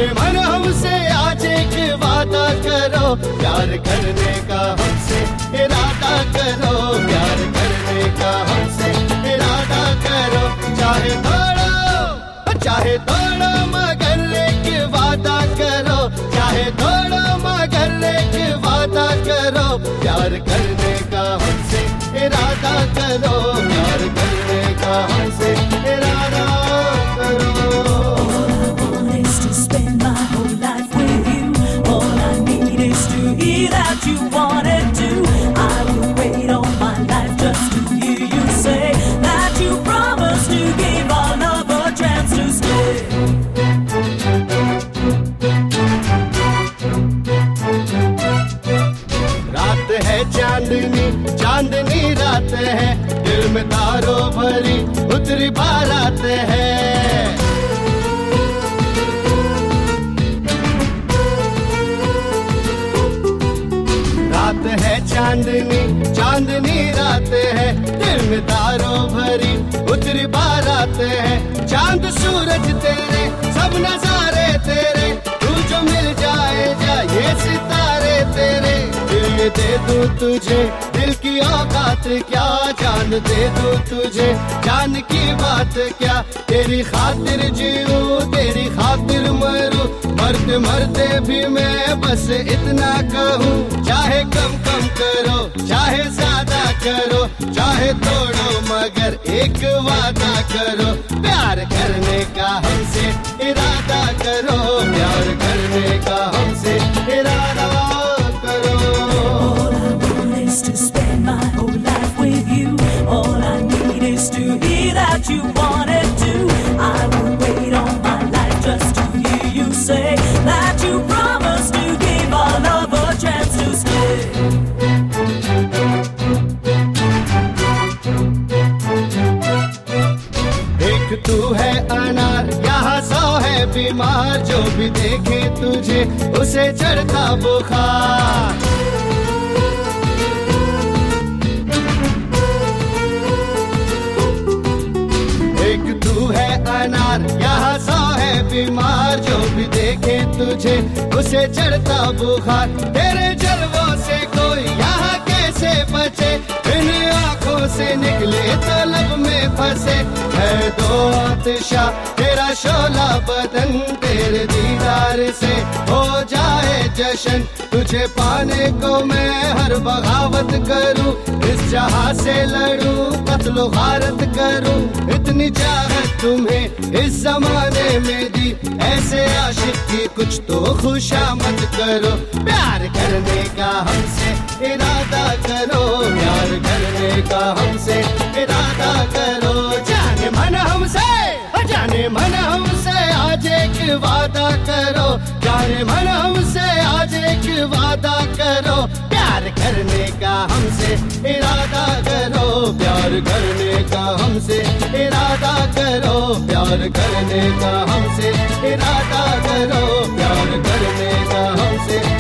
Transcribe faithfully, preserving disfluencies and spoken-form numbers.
जाने मन हमसे आज एक वादा करो, प्यार करने का हमसे इरादा करो, प्यार करने का हमसे इरादा करो। चाहे दौड़ो चाहे दौड़ो मगर एक वादा करो, चाहे दौड़ो मगर एक वादा करो, प्यार करने का हमसे इरादा करो, प्यार करने का हमसे इरादा करो। That you wanted to, I will wait all my life just to hear you say that you promised to give another chance to stay. रात है चांदनी चांदनी रात है, दिल में तारों भरी उतरी बारात है। रात है चांदनी चांदनी रात है, दिल में तारों भरी उतरी बारात है। चांद सूरज तेरे सब नजारे तेरे, तू जो मिल जाए जा ये सितारे तेरे। दिल दे दूं तुझे दिल की औकात क्या, जान दे दूं तुझे जान की बात क्या। तेरी खातिर जीऊं तेरी खातिर मरूं, मरते मरते भी मैं बस इतना कहूँ। चाहे कम कम करो चाहे ज्यादा करो, चाहे तोड़ो मगर एक वादा करो, प्यार करने का हमसे इरादा करो, प्यार करने का हमसे इरादा करो। All I want is to spend my whole life with you. All I need is to hear that you wanted to. I will wait all my life just to hear you say that you promised to give another chance to stay. एक तू है अनार यहाँ सौ है बीमार, जो भी देखे तुझे उसे चढ़ता बुखार। एक तू है अनार यहाँ सौ है बीमार, जो भी देखे तुझे उसे चढ़ता बुखार। तेरे जलवों से कोई यहाँ कैसे बचे, इन आँखों से निकले तो लब में फंसे। है दो आतिशा तेरा शोला बदन, तेरे दीदार से हो जाए जश्न। तुझे पाने को मैं हर बगावत करूं, इस जहां से लड़ूं कत्लो गारत करूं। इतनी चाहत तुम्हें इस जमाने में दी, ऐसे आशिक की कुछ तो खुशामद करो। प्यार करने का हमसे इरादा करो, प्यार करने का हमसे इरादा करो। जाने मन हमसे जाने मन हमसे आज एक वादा करो, जाने मन हमसे आज एक वादा करो, प्यार करने का हमसे इरादा करो, प्यार करने का हमसे इरादा करो, प्यार करने का हमसे इरादा करो, प्यार करने का हमसे